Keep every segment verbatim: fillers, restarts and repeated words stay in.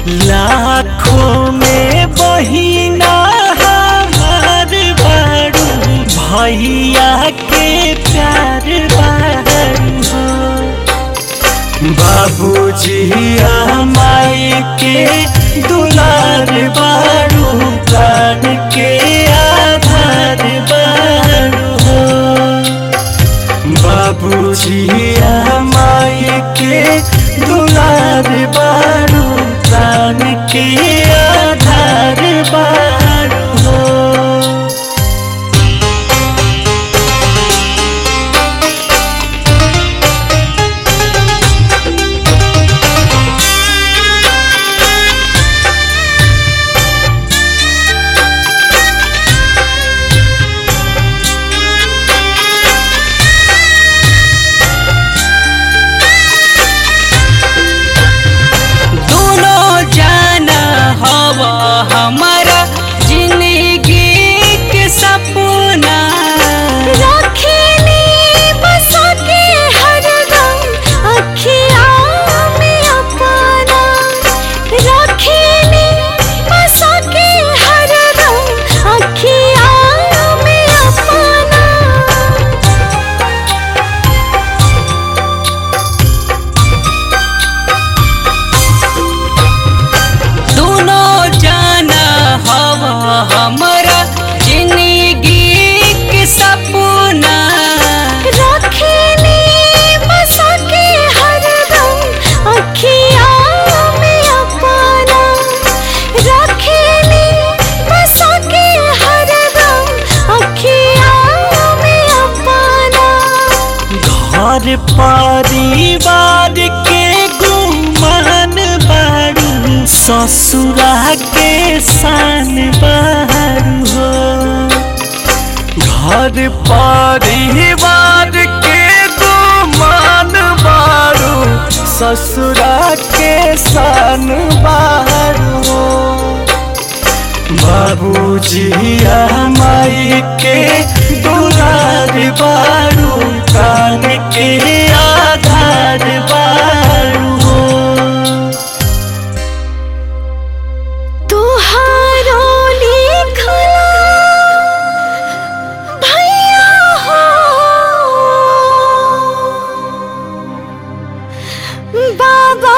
लाखों में बहिना हमार बारू, भैया के प्यार बारू हो। बाबूजी माई के दुलार बारू, प्राण के आधार बारू हो। बाबूजी माई के दुलार बारू, प्राण के आधार बारू हो। हमारा जिंदगी के सपना रखेली बसा के हरदम अखिया में अपना, रखेली बसा के हरदम अखिया में अपना। दोनों जाना हवा हमारा जिंदगी के सपना रखेली बसा के हरदम अखिया में अपना, रखेली बसा के हरदम अखिया में अपना। घर परिवार के गुमान बारू, ससुरा के शान बारू हो। घर परिवार के गुमान बारू, ससुरा के शान बारू हो। बाबूजी माई के दुलार बारू, प्राण के आधार बारू हो। तुहारो लिखला भैया हो, बाबा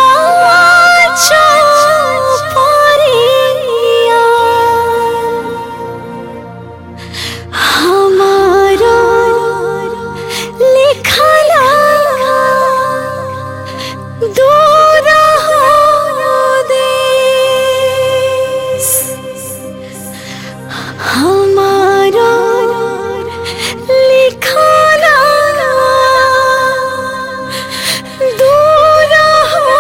चौपरिया हमारो लिखला दूर हो देश, हमारा लिखला दूर हो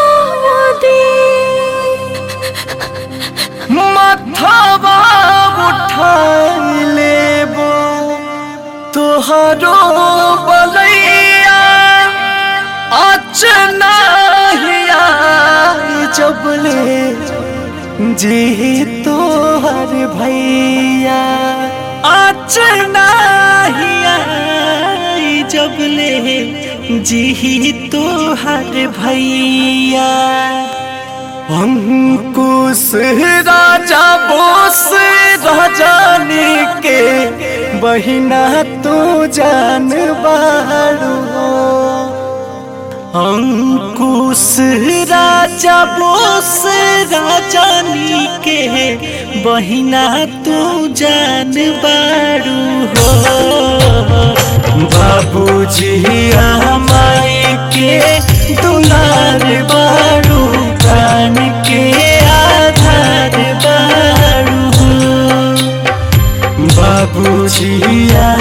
देश। मथवा उठाई लेबो तोहरो बलैया, अचना हिया जबले जी तोहर भैया, अचना हिया जबले जी तोहर भैया। अंकुश राजा बोस राजानी के बहिना तू जान बारू हो। अंकुश राजा बोस राजानी के बहिना तू जान बारू हो। बाबूजी माई के दुलार बारू, प्राण के आधार बारू हो। बाबूजी